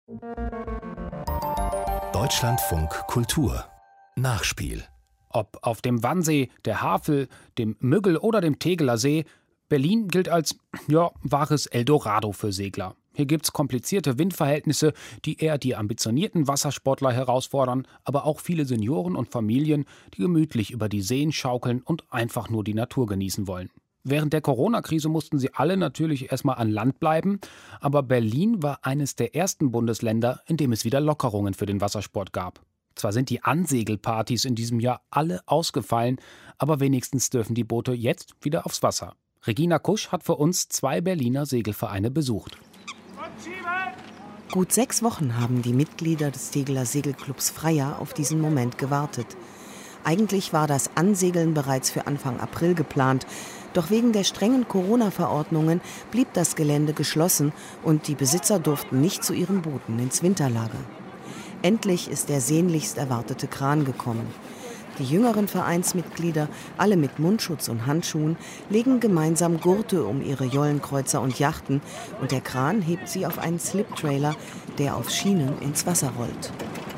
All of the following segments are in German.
Deutschlandfunk Kultur Nachspiel. Ob auf dem Wannsee, der Havel, dem Müggel oder dem Tegeler See, Berlin gilt als, wahres Eldorado für Segler. Hier gibt's komplizierte Windverhältnisse, die eher die ambitionierten Wassersportler herausfordern, aber auch viele Senioren und Familien, die gemütlich über die Seen schaukeln und einfach nur die Natur genießen wollen. Während der Corona-Krise mussten sie alle natürlich erstmal an Land bleiben, aber Berlin war eines der ersten Bundesländer, in dem es wieder Lockerungen für den Wassersport gab. Zwar sind die Ansegelpartys in diesem Jahr alle ausgefallen, aber wenigstens dürfen die Boote jetzt wieder aufs Wasser. Regina Kusch hat für uns 2 Berliner Segelvereine besucht. Gut 6 Wochen haben die Mitglieder des Tegeler Segelclubs Freya auf diesen Moment gewartet. Eigentlich war das Ansegeln bereits für Anfang April geplant. Doch wegen der strengen Corona-Verordnungen blieb das Gelände geschlossen und die Besitzer durften nicht zu ihren Booten ins Winterlager. Endlich ist der sehnlichst erwartete Kran gekommen. Die jüngeren Vereinsmitglieder, alle mit Mundschutz und Handschuhen, legen gemeinsam Gurte um ihre Jollenkreuzer und Yachten und der Kran hebt sie auf einen Sliptrailer, der auf Schienen ins Wasser rollt.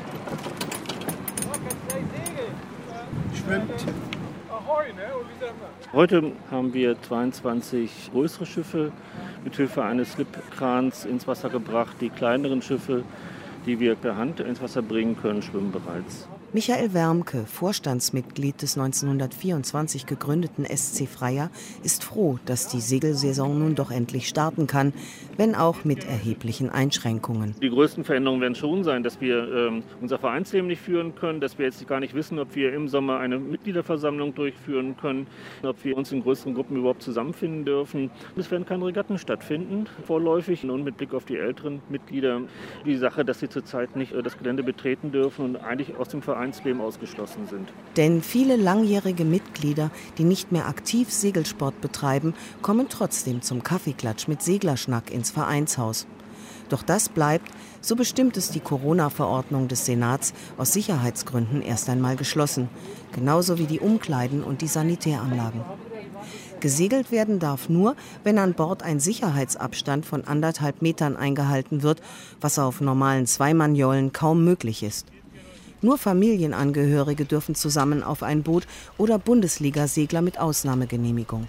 Heute haben wir 22 größere Schiffe mit Hilfe eines Slipkrans ins Wasser gebracht. Die kleineren Schiffe, die wir per Hand ins Wasser bringen können, schwimmen bereits. Michael Wermke, Vorstandsmitglied des 1924 gegründeten SC Freya, ist froh, dass die Segelsaison nun doch endlich starten kann, wenn auch mit erheblichen Einschränkungen. Die größten Veränderungen werden schon sein, dass wir unser Vereinsleben nicht führen können, dass wir jetzt gar nicht wissen, ob wir im Sommer eine Mitgliederversammlung durchführen können, ob wir uns in größeren Gruppen überhaupt zusammenfinden dürfen. Es werden keine Regatten stattfinden, vorläufig. Und mit Blick auf die älteren Mitglieder die Sache, dass sie zurzeit nicht das Gelände betreten dürfen und eigentlich aus dem Vereinsleben ausgeschlossen sind. Denn viele langjährige Mitglieder, die nicht mehr aktiv Segelsport betreiben, kommen trotzdem zum Kaffeeklatsch mit Seglerschnack ins Vereinshaus. Doch das bleibt, so bestimmt es die Corona-Verordnung des Senats, aus Sicherheitsgründen erst einmal geschlossen. Genauso wie die Umkleiden und die Sanitäranlagen. Gesegelt werden darf nur, wenn an Bord ein Sicherheitsabstand von 1,5 Metern eingehalten wird, was auf normalen Zweimannjollen kaum möglich ist. Nur Familienangehörige dürfen zusammen auf ein Boot oder Bundesliga-Segler mit Ausnahmegenehmigung.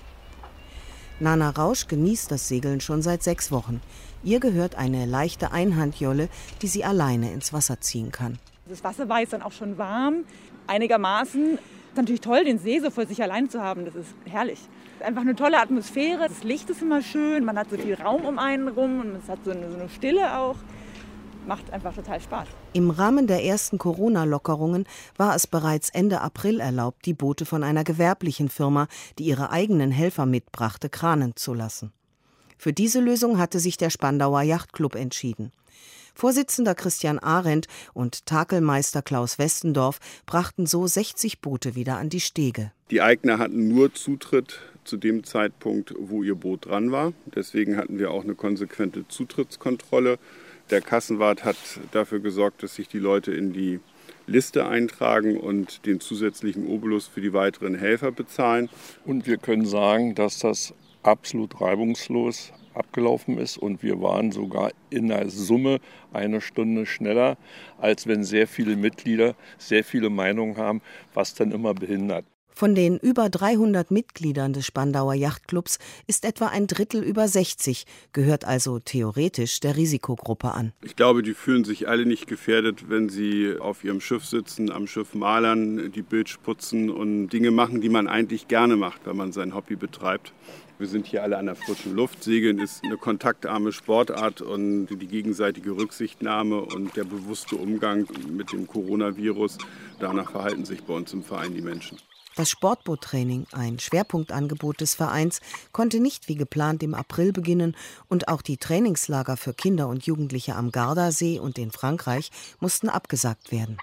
Nana Rausch genießt das Segeln schon seit 6 Wochen. Ihr gehört eine leichte Einhandjolle, die sie alleine ins Wasser ziehen kann. Das Wasser war jetzt dann auch schon warm, einigermaßen. Es ist natürlich toll, den See so vor sich allein zu haben, das ist herrlich. Einfach eine tolle Atmosphäre, das Licht ist immer schön, man hat so viel Raum um einen rum und es hat so eine Stille auch. Macht einfach total Spaß. Im Rahmen der ersten Corona-Lockerungen war es bereits Ende April erlaubt, die Boote von einer gewerblichen Firma, die ihre eigenen Helfer mitbrachte, kranen zu lassen. Für diese Lösung hatte sich der Spandauer Yachtclub entschieden. Vorsitzender Christian Arendt und Takelmeister Klaus Westendorf brachten so 60 Boote wieder an die Stege. Die Eigner hatten nur Zutritt zu dem Zeitpunkt, wo ihr Boot dran war. Deswegen hatten wir auch eine konsequente Zutrittskontrolle. Der Kassenwart hat dafür gesorgt, dass sich die Leute in die Liste eintragen und den zusätzlichen Obolus für die weiteren Helfer bezahlen. Und wir können sagen, dass das absolut reibungslos abgelaufen ist und wir waren sogar in der Summe 1 Stunde schneller, als wenn sehr viele Mitglieder sehr viele Meinungen haben, was dann immer behindert. Von den über 300 Mitgliedern des Spandauer Yachtclubs ist etwa ein Drittel über 60, gehört also theoretisch der Risikogruppe an. Ich glaube, die fühlen sich alle nicht gefährdet, wenn sie auf ihrem Schiff sitzen, am Schiff malern, die Bilge putzen und Dinge machen, die man eigentlich gerne macht, wenn man sein Hobby betreibt. Wir sind hier alle an der frischen Luft. Segeln ist eine kontaktarme Sportart und die gegenseitige Rücksichtnahme und der bewusste Umgang mit dem Coronavirus, danach verhalten sich bei uns im Verein die Menschen. Das Sportboottraining, ein Schwerpunktangebot des Vereins, konnte nicht wie geplant im April beginnen und auch die Trainingslager für Kinder und Jugendliche am Gardasee und in Frankreich mussten abgesagt werden.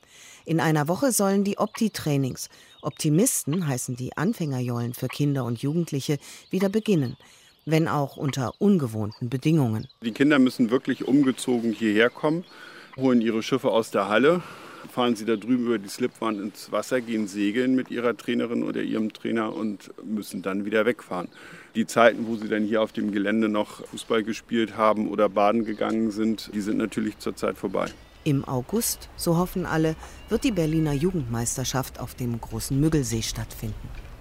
In einer Woche sollen die Opti-Trainings, Optimisten heißen die Anfängerjollen für Kinder und Jugendliche, wieder beginnen, wenn auch unter ungewohnten Bedingungen. Die Kinder müssen wirklich umgezogen hierher kommen, holen ihre Schiffe aus der Halle, fahren sie da drüben über die Slipwand ins Wasser, gehen segeln mit ihrer Trainerin oder ihrem Trainer und müssen dann wieder wegfahren. Die Zeiten, wo sie dann hier auf dem Gelände noch Fußball gespielt haben oder baden gegangen sind, die sind natürlich zurzeit vorbei. Im August, so hoffen alle, wird die Berliner Jugendmeisterschaft auf dem Großen Müggelsee stattfinden.